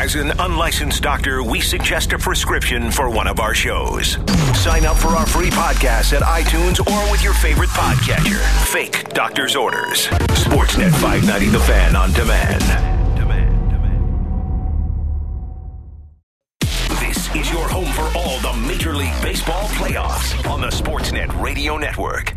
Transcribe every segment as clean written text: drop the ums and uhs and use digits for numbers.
As an unlicensed doctor, we suggest a prescription for one of our shows. Sign up for our free podcast at iTunes or with your favorite podcatcher. Fake doctor's orders. Sportsnet 590 The Fan on demand. This is your home for all the Major League Baseball playoffs on the Sportsnet Radio Network.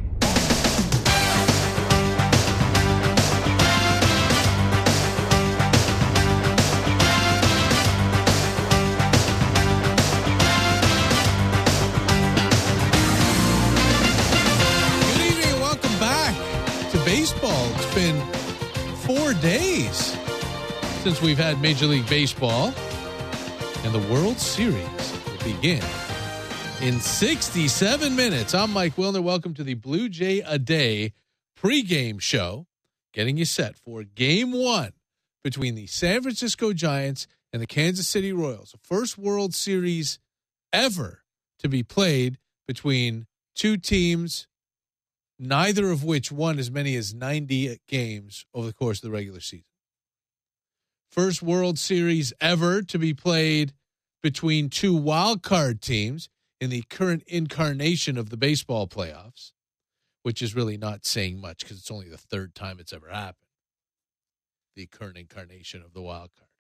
Baseball. It's been 4 days since we've had Major League Baseball, and the World Series will begin in 67 minutes. I'm Mike Wilner. Welcome to the Blue Jay A Day pregame show, getting you set for Game 1 between the San Francisco Giants and the Kansas City Royals, the first World Series ever to be played between two teams, neither of which won as many as 90 games over the course of the regular season. First World Series ever to be played between two wild card teams in the current incarnation of the baseball playoffs, which is really not saying much because it's only the third time it's ever happened. The current incarnation of the wild card.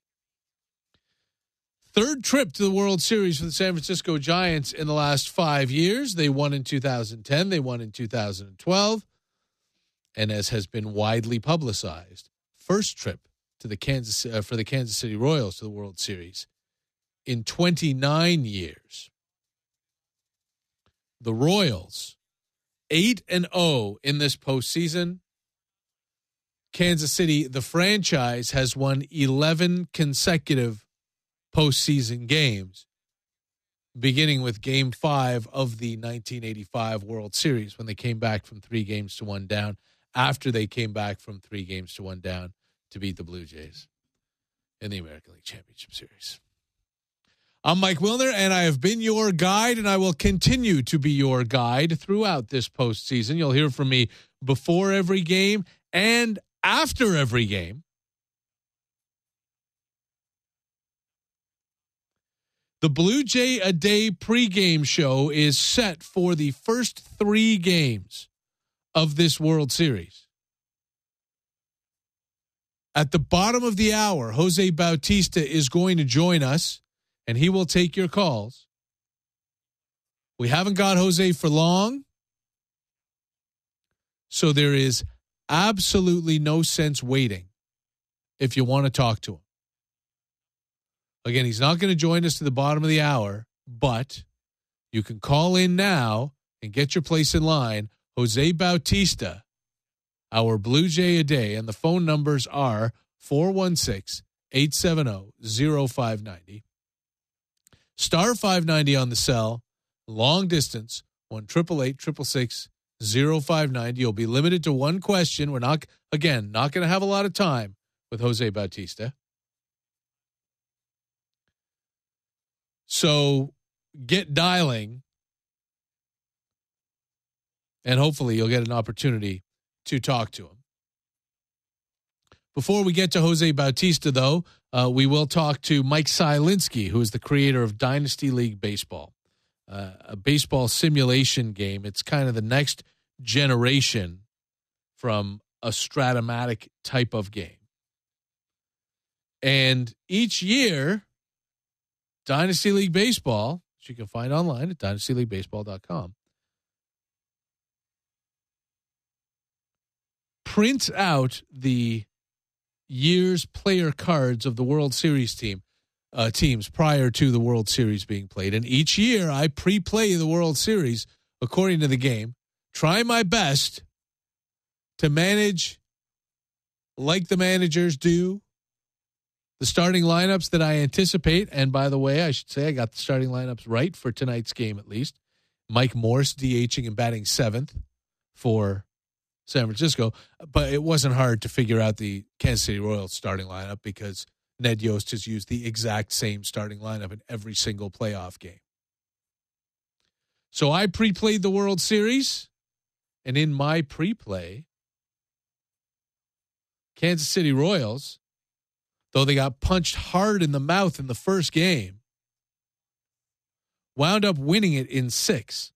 Third trip to the World Series for the San Francisco Giants in the last 5 years. They won in 2010. They won in 2012. And as has been widely publicized, first trip to the for the Kansas City Royals to the World Series in 29 years. The Royals, 8-0 in this postseason. Kansas City, the franchise, has won 11 consecutive postseason games, beginning with Game 5 of the 1985 World Series when they came back from 3-1 down, after they came back from 3-1 down to beat the Blue Jays in the American League Championship Series. I'm Mike Wilner, and I have been your guide, and I will continue to be your guide throughout this postseason. You'll hear from me before every game and after every game. The Blue Jay A Day pregame show is set for the first 3 games of this World Series. At the bottom of the hour, Jose Bautista is going to join us, and he will take your calls. We haven't got Jose for long, so there is absolutely no sense waiting if you want to talk to him. Again, he's not going to join us to the bottom of the hour, but you can call in now and get your place in line. Jose Bautista, our Blue Jay A Day, and the phone numbers are 416-870-0590. Star 590 on the cell, long distance, 1-888-666-0590. You'll be limited to one question. We're not going to have a lot of time with Jose Bautista. So get dialing, and hopefully you'll get an opportunity to talk to him. Before we get to Jose Bautista, though, we will talk to Mike Sielinski, who is the creator of Dynasty League Baseball, a baseball simulation game. It's kind of the next generation from a Stratomatic type of game. And each year, Dynasty League Baseball, which you can find online at dynastyleaguebaseball.com, prints out the year's player cards of the World Series teams prior to the World Series being played. And each year I pre-play the World Series according to the game, try my best to manage like the managers do the starting lineups that I anticipate. And by the way, I should say I got the starting lineups right for tonight's game at least. Mike Morse DHing and batting 7th for San Francisco. But it wasn't hard to figure out the Kansas City Royals starting lineup because Ned Yost has used the exact same starting lineup in every single playoff game. So I pre-played the World Series, and in my pre-play, Kansas City Royals, though they got punched hard in the mouth in the first game, wound up winning it in 6.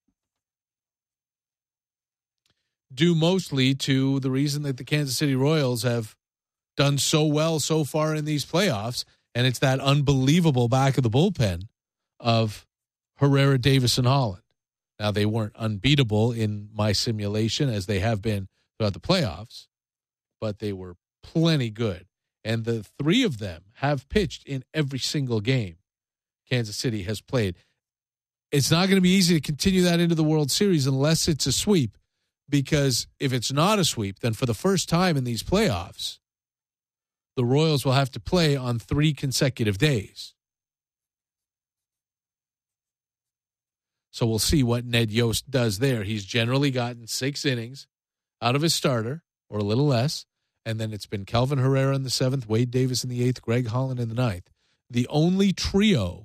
Due mostly to the reason that the Kansas City Royals have done so well so far in these playoffs, and it's that unbelievable back of the bullpen of Herrera, Davis, and Holland. Now, they weren't unbeatable in my simulation as they have been throughout the playoffs, but they were plenty good. And the 3 of them have pitched in every single game Kansas City has played. It's not going to be easy to continue that into the World Series unless it's a sweep, because if it's not a sweep, then for the first time in these playoffs, the Royals will have to play on 3 consecutive days. So we'll see what Ned Yost does there. He's generally gotten 6 innings out of his starter, or a little less, and then it's been Kelvin Herrera in the 7th, Wade Davis in the 8th, Greg Holland in the 9th. The only trio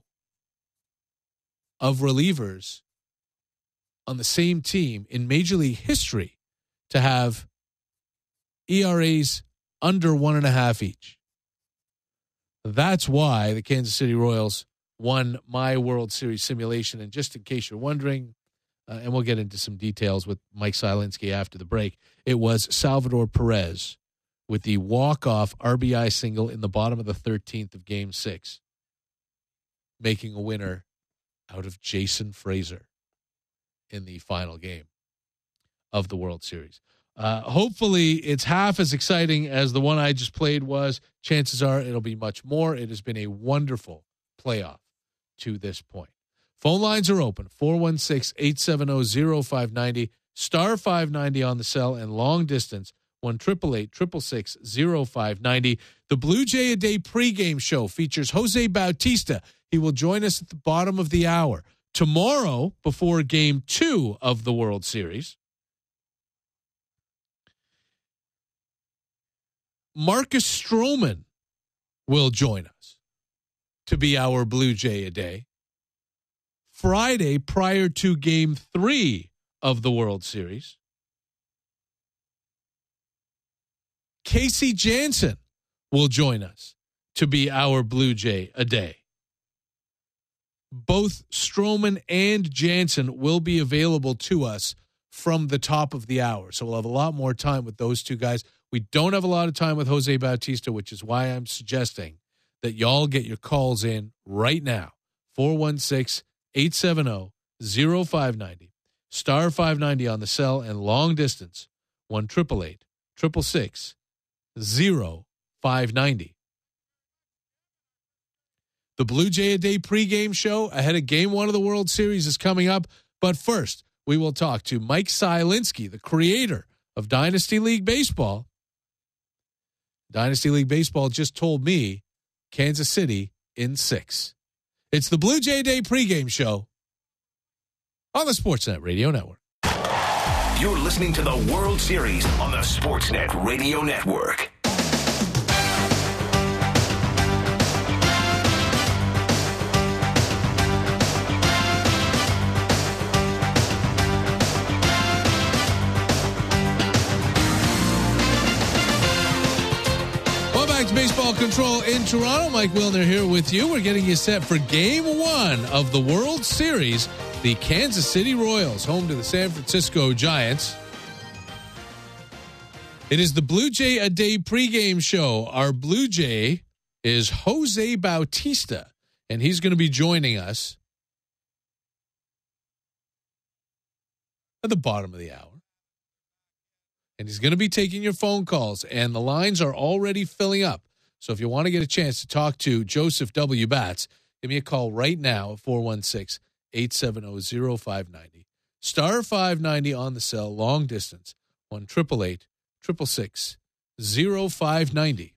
of relievers on the same team in Major League history to have ERAs under 1.5 each. That's why the Kansas City Royals won my World Series simulation. And just in case you're wondering, and we'll get into some details with Mike Sielinski after the break, it was Salvador Perez with the walk-off RBI single in the bottom of the 13th of Game 6, making a winner out of Jason Frazier in the final game of the World Series. Hopefully it's half as exciting as the one I just played was. Chances are it'll be much more. It has been a wonderful playoff to this point. Phone lines are open, 416-870-0590, star 590 on the cell, and long distance, 1-888-666-0590. The Blue Jay A Day pregame show features Jose Bautista. He will join us at the bottom of the hour. Tomorrow, before Game 2 of the World Series, Marcus Stroman will join us to be our Blue Jay A Day. Friday, prior to Game 3 of the World Series, Casey Janssen will join us to be our Blue Jay A Day. Both Stroman and Jansen will be available to us from the top of the hour. So we'll have a lot more time with those two guys. We don't have a lot of time with Jose Bautista, which is why I'm suggesting that y'all get your calls in right now. 416-870-0590. Star 590 on the cell, and long distance, 1-888-666-0590. The Blue Jay A Day pregame show ahead of Game 1 of the World Series is coming up. But first, we will talk to Mike Sielinski, the creator of Dynasty League Baseball. Dynasty League Baseball just told me Kansas City in 6. It's the Blue Jay A Day pregame show on the Sportsnet Radio Network. You're listening to the World Series on the Sportsnet Radio Network. Baseball Control in Toronto. Mike Wilner here with you. We're getting you set for Game 1 of the World Series. The Kansas City Royals, home to the San Francisco Giants. It is the Blue Jay A Day pregame show. Our Blue Jay is Jose Bautista, and he's going to be joining us at the bottom of the hour. And he's going to be taking your phone calls, and the lines are already filling up. So if you want to get a chance to talk to Joseph W. Batts, give me a call right now at 416-870-0590. Star 590 on the cell, long distance, 1-888-666-0590.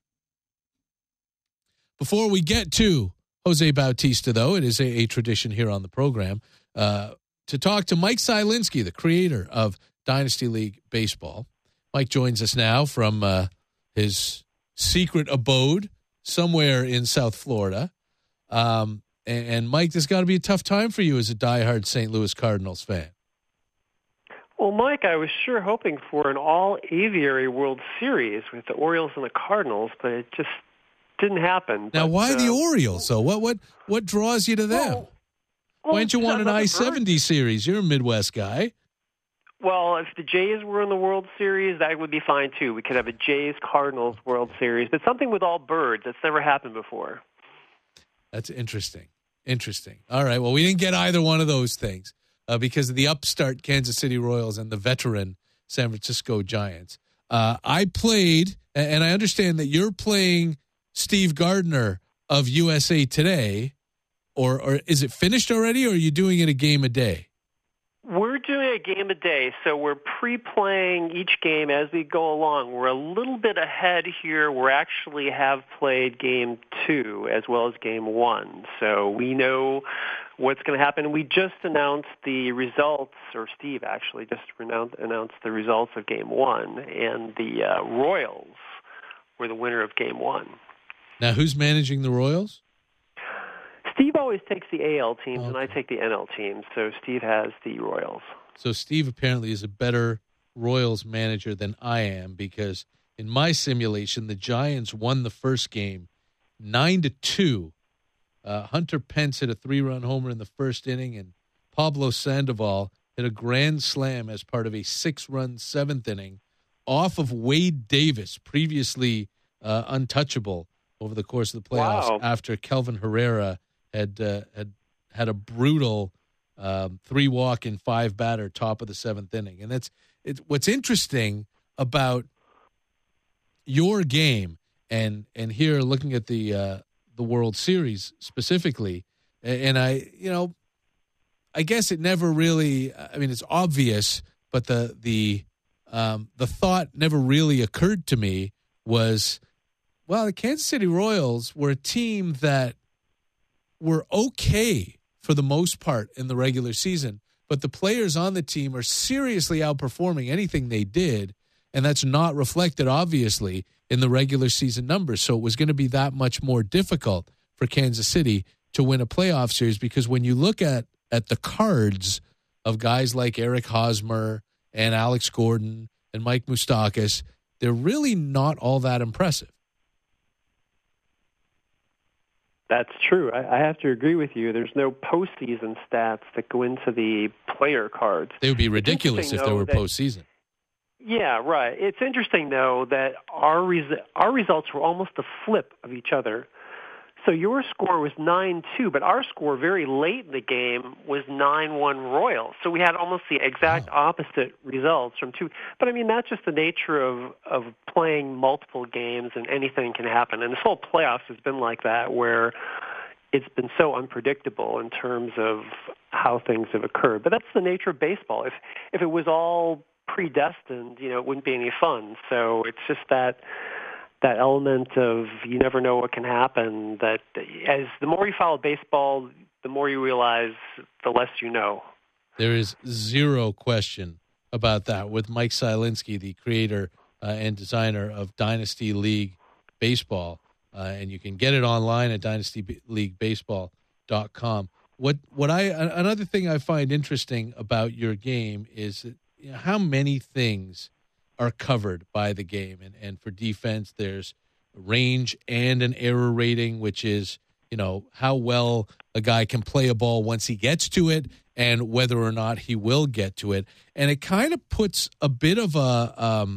Before we get to Jose Bautista, though, it is a tradition here on the program to talk to Mike Sielinski, the creator of Dynasty League Baseball. Mike joins us now from his secret abode somewhere in South Florida. And Mike, this got to be a tough time for you as a diehard St. Louis Cardinals fan. Well, Mike, I was sure hoping for an all-aviary World Series with the Orioles and the Cardinals, but it just didn't happen. Now, but, why the Orioles? So what draws you to them? Why don't you want an I-70 series? You're a Midwest guy. Well, if the Jays were in the World Series, that would be fine, too. We could have a Jays-Cardinals World Series, but something with all birds. That's never happened before. That's interesting. Interesting. All right, well, we didn't get either one of those things because of the upstart Kansas City Royals and the veteran San Francisco Giants. I played, and I understand that you're playing Steve Gardner of USA Today, or is it finished already, or are you doing it a game a day? We're doing a game a day, so we're pre-playing each game as we go along. We're a little bit ahead here. We actually have played Game 2 as well as Game 1, so we know what's going to happen. We just announced the results, or Steve actually just announced the results of Game 1, and the Royals were the winner of Game 1. Now, who's managing the Royals? Steve always takes the AL teams, and I take the NL teams, so Steve has the Royals. So Steve apparently is a better Royals manager than I am, because in my simulation, the Giants won the first game 9-2. Hunter Pence hit a 3-run homer in the first inning, and Pablo Sandoval hit a grand slam as part of a 6-run seventh inning off of Wade Davis, previously untouchable over the course of the playoffs after Kelvin Herrera had a brutal 3-walk and 5-batter top of the seventh inning. And it's what's interesting about your game, and here looking at the World Series specifically, and I guess it never really, I mean, it's obvious, but the thought never really occurred to me was, well, the Kansas City Royals were a team that were okay for the most part in the regular season, but the players on the team are seriously outperforming anything they did, and that's not reflected, obviously, in the regular season numbers. So it was going to be that much more difficult for Kansas City to win a playoff series, because when you look at the cards of guys like Eric Hosmer and Alex Gordon and Mike Moustakas, they're really not all that impressive. That's true. I have to agree with you. There's no postseason stats that go into the player cards. They would be ridiculous if there were postseason. Yeah, right. It's interesting, though, that our results were almost the flip of each other. So your score was 9-2, but our score very late in the game was 9-1 Royals. So we had almost the exact opposite results from two. But, I mean, that's just the nature of playing multiple games, and anything can happen. And this whole playoffs has been like that, where it's been so unpredictable in terms of how things have occurred. But that's the nature of baseball. If it was all predestined, it wouldn't be any fun. So it's just that element of you never know what can happen, that as the more you follow baseball, the more you realize the less you know. There is zero question about that with Mike Sielinski, the creator and designer of Dynasty League Baseball. And you can get it online at dynastyleaguebaseball.com. Another thing I find interesting about your game is that, how many things are covered by the game. And for defense, there's range and an error rating, which is, how well a guy can play a ball once he gets to it and whether or not he will get to it. And it kind of puts a bit of a,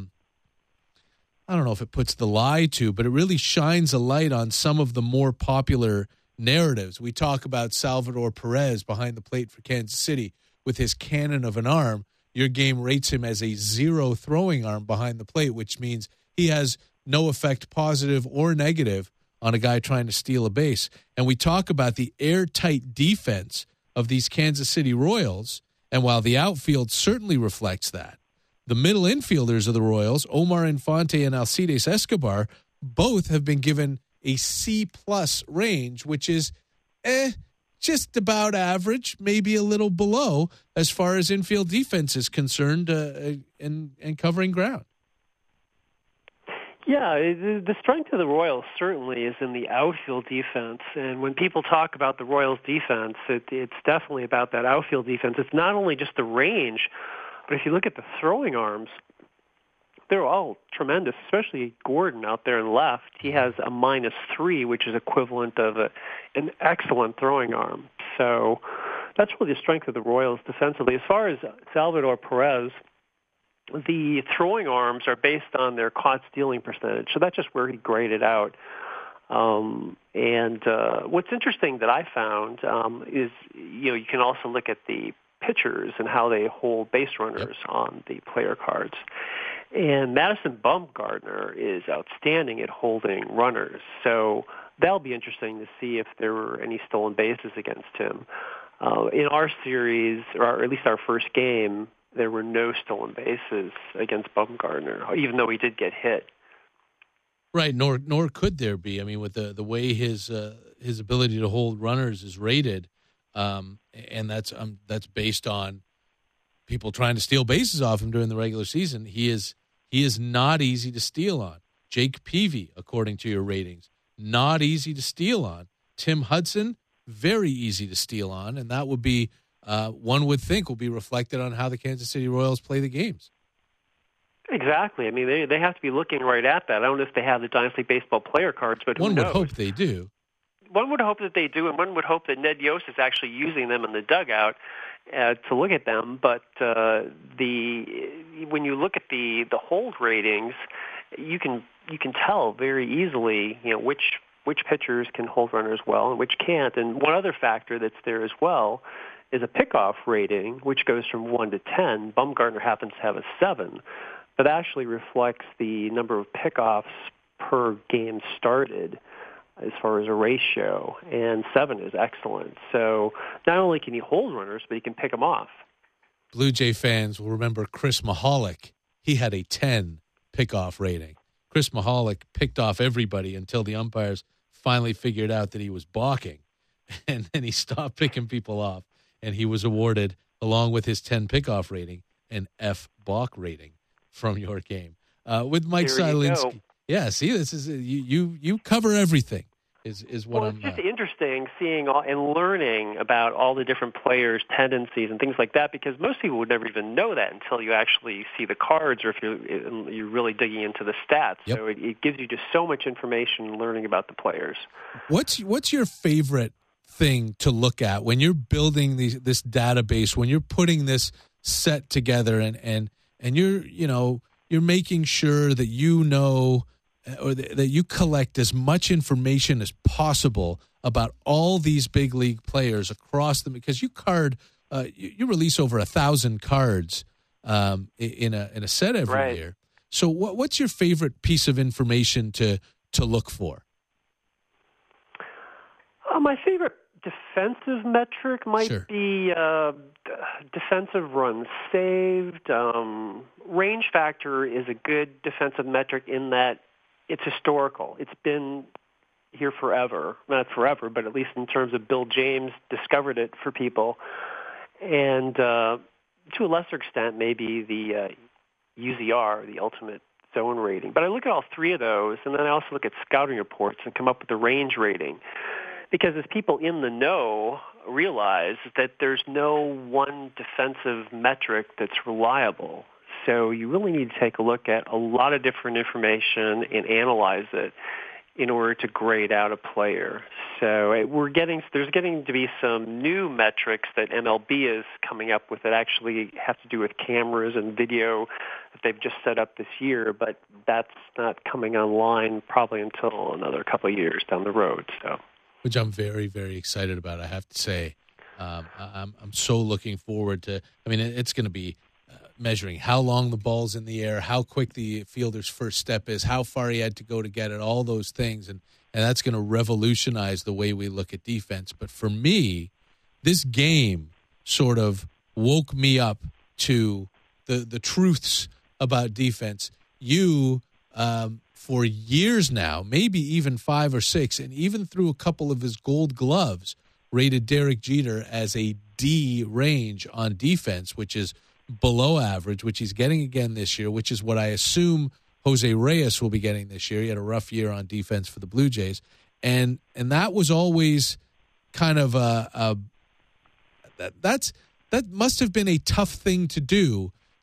I don't know if it puts the lie to, but it really shines a light on some of the more popular narratives. We talk about Salvador Perez behind the plate for Kansas City with his cannon of an arm. Your game rates him as a 0 throwing arm behind the plate, which means he has no effect, positive or negative, on a guy trying to steal a base. And we talk about the airtight defense of these Kansas City Royals, and while the outfield certainly reflects that, the middle infielders of the Royals, Omar Infante and Alcides Escobar, both have been given a C+ range, which is just about average, maybe a little below as far as infield defense is concerned, and covering ground. Yeah, the strength of the Royals certainly is in the outfield defense. And when people talk about the Royals defense, it's definitely about that outfield defense. It's not only just the range, but if you look at the throwing arms, they're all tremendous, especially Gordon out there in left. He has a -3, which is equivalent of an excellent throwing arm. So that's really the strength of the Royals defensively. As far as Salvador Perez, the throwing arms are based on their caught stealing percentage, so that's just where he graded out. What's interesting that I found is, you can also look at the pitchers and how they hold base runners on the player cards. And Madison Bumgarner is outstanding at holding runners, so that'll be interesting to see if there were any stolen bases against him. In our series, or at least our first game, there were no stolen bases against Bumgarner, even though he did get hit. Right, nor could there be. I mean, with the way his ability to hold runners is rated, and that's based on people trying to steal bases off him during the regular season. He is not easy to steal on. Jake Peavy, according to your ratings, not easy to steal on. Tim Hudson, very easy to steal on, and that would be one would think will be reflected on how the Kansas City Royals play the games. Exactly. I mean, they have to be looking right at that. I don't know if they have the Dynasty Baseball player cards, but who knows? One would hope they do. One would hope that they do, and one would hope that Ned Yost is actually using them in the dugout to look at them. But when you look at the hold ratings, you can tell very easily, which pitchers can hold runners well and which can't. And one other factor that's there as well is a pickoff rating, which goes from 1 to 10. Bumgarner happens to have a 7, but actually reflects the number of pickoffs per game started as far as a ratio, and 7 is excellent. So not only can he hold runners, but he can pick them off. Blue Jay fans will remember Chris Mahalik. He had a 10 pickoff rating. Chris Mahalik picked off everybody until the umpires finally figured out that he was balking, and then he stopped picking people off, and he was awarded, along with his 10 pickoff rating, an F balk rating from your game. With Mike Silinski. Yeah, see, this is you cover everything. Is what I'm. It's just interesting seeing and learning about all the different players' tendencies and things like that, because most people would never even know that until you actually see the cards, or if you're really digging into the stats. Yep. So it gives you just so much information learning about the players. What's your favorite thing to look at when you're building this database, when you're putting this set together, and you're making sure that or that you collect as much information as possible about all these big league players across them, because you release over 1,000 cards in a set every year. So what's your favorite piece of information to look for? My favorite defensive metric might be defensive runs saved. Range factor is a good defensive metric in that it's historical. It's been here forever. Not forever, but at least in terms of Bill James discovered it for people. And to a lesser extent, maybe the UZR, the ultimate zone rating. But I look at all three of those, and then I also look at scouting reports and come up with the range rating. Because as people in the know realize that there's no one defensive metric that's reliable. So you really need to take a look at a lot of different information and analyze it in order to grade out a player. So there's getting to be some new metrics that MLB is coming up with that actually have to do with cameras and video that they've just set up this year, but that's not coming online probably until another couple of years down the road. So, which I'm very, very excited about, I have to say. I'm so looking forward to. I mean, it's going to be measuring how long the ball's in the air, how quick the fielder's first step is, how far he had to go to get it, all those things. And that's going to revolutionize the way we look at defense. But for me, this game sort of woke me up to the truths about defense. You, for years now, maybe even 5 or 6, and even through a couple of his Gold Gloves, rated Derek Jeter as a D range on defense, which is below average, which he's getting again this year, which is what I assume Jose Reyes will be getting this year. He had a rough year on defense for the Blue Jays. And that was always kind of that must have been a tough thing to do,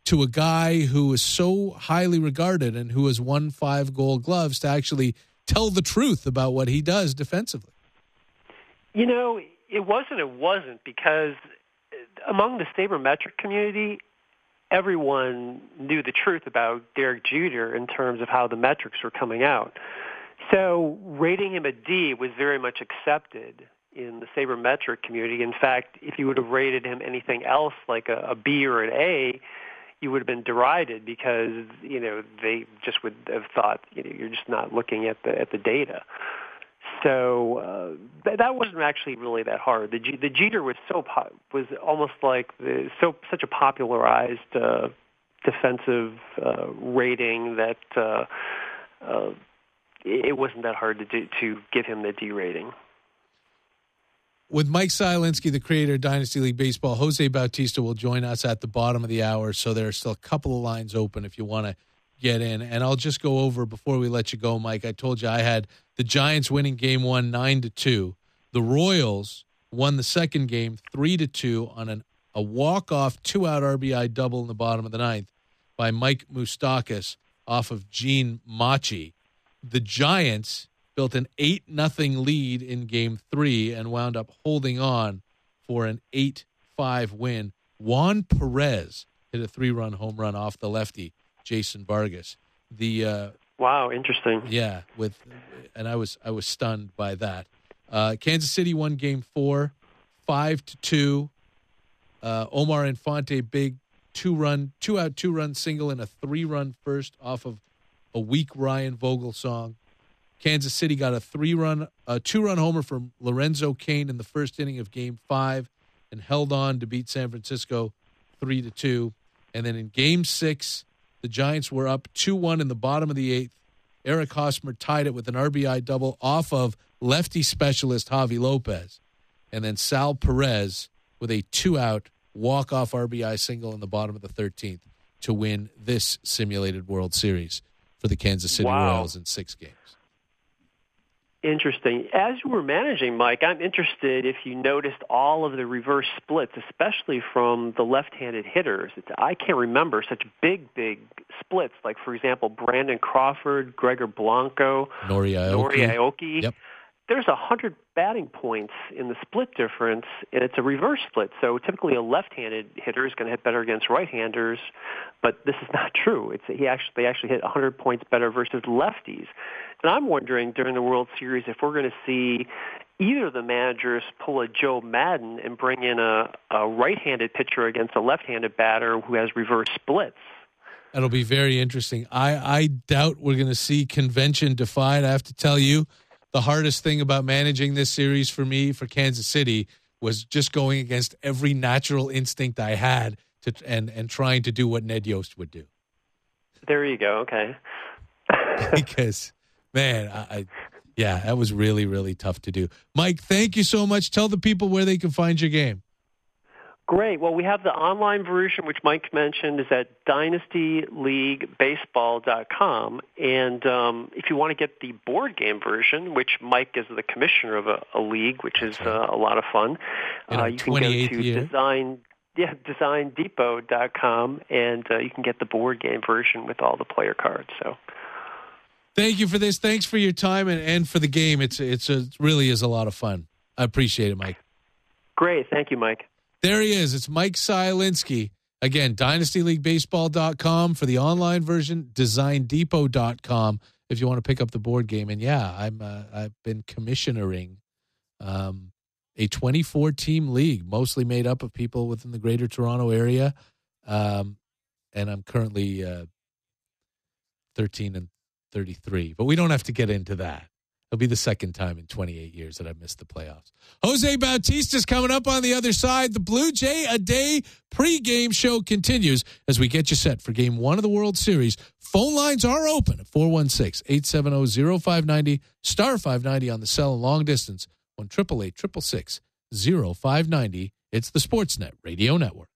to a guy who is so highly regarded and who has won 5 Gold Gloves to actually tell the truth about what he does defensively? You know, it wasn't, because among the sabermetric community, everyone knew the truth about Derek Jeter in terms of how the metrics were coming out. So rating him a D was very much accepted in the sabermetric community. In fact, if you would have rated him anything else like a B or an A, you would have been derided, because, you know, they just would have thought, you know, you're just not looking at the data. So that wasn't actually really that hard. The Jeter was was almost like such a popularized defensive rating that it wasn't that hard to give him the D rating. With Mike Sielinski, the creator of Dynasty League Baseball, Jose Bautista will join us at the bottom of the hour, so there are still a couple of lines open if you want to get in. And I'll just go over before we let you go, Mike. I told you I had the Giants winning game 1 9-2. The Royals won the second game 3-2 on a walk-off 2-out RBI double in the bottom of the ninth by Mike Moustakas off of Gene Machi. The Giants built an 8-0 lead in game 3 and wound up holding on for an 8-5 win. Juan Perez hit a 3-run home run off the lefty Jason Vargas. Wow, interesting. Yeah, and I was stunned by that. Kansas City won game 4, 5-2. Omar Infante, big 2-out single and a 3-run first off of a weak Ryan Vogel song. Kansas City got a 2-run homer from Lorenzo Cain in the first inning of game 5 and held on to beat San Francisco 3-2. And then in game 6, the Giants were up 2-1 in the bottom of the 8th. Eric Hosmer tied it with an RBI double off of lefty specialist Javi Lopez. And then Sal Perez with a 2-out walk-off RBI single in the bottom of the 13th to win this simulated World Series for the Kansas City Royals in 6 games. Interesting. As you were managing, Mike, I'm interested if you noticed all of the reverse splits, especially from the left-handed hitters. I can't remember such big splits. Like, for example, Brandon Crawford, Gregor Blanco, Nori Aoki. Yep. There's 100 batting points in the split difference, and it's a reverse split. So typically a left-handed hitter is going to hit better against right-handers, but this is not true. They actually hit 100 points better versus lefties. And I'm wondering during the World Series if we're going to see either of the managers pull a Joe Madden and bring in a right-handed pitcher against a left-handed batter who has reverse splits. That'll be very interesting. I doubt we're going to see convention defied. I have to tell you, the hardest thing about managing this series for me, for Kansas City, was just going against every natural instinct I had and trying to do what Ned Yost would do. There you go. Okay. Because, man, that was really, really tough to do. Mike, thank you so much. Tell the people where they can find your game. Great. Well, we have the online version, which Mike mentioned, is at dynastyleaguebaseball.com. And if you want to get the board game version, which Mike is the commissioner of a league, which is a lot of fun, you can go to designdepot.com, and you can get the board game version with all the player cards. So, thank you for this. Thanks for your time and for the game. It really is a lot of fun. I appreciate it, Mike. Great. Thank you, Mike. There he is. It's Mike Sielinski. Again, dynastyleaguebaseball.com for the online version, designdepot.com if you want to pick up the board game. And I've been commissionering a 24-team league, mostly made up of people within the Greater Toronto area. And I'm currently 13-33, but we don't have to get into that. It'll be the second time in 28 years that I've missed the playoffs. Jose Bautista's coming up on the other side. The Blue Jay A Day pregame show continues as we get you set for Game 1 of the World Series. Phone lines are open at 416-870-0590, star 590 on the cell and long distance, 1-888-666-0590. It's the Sportsnet Radio Network.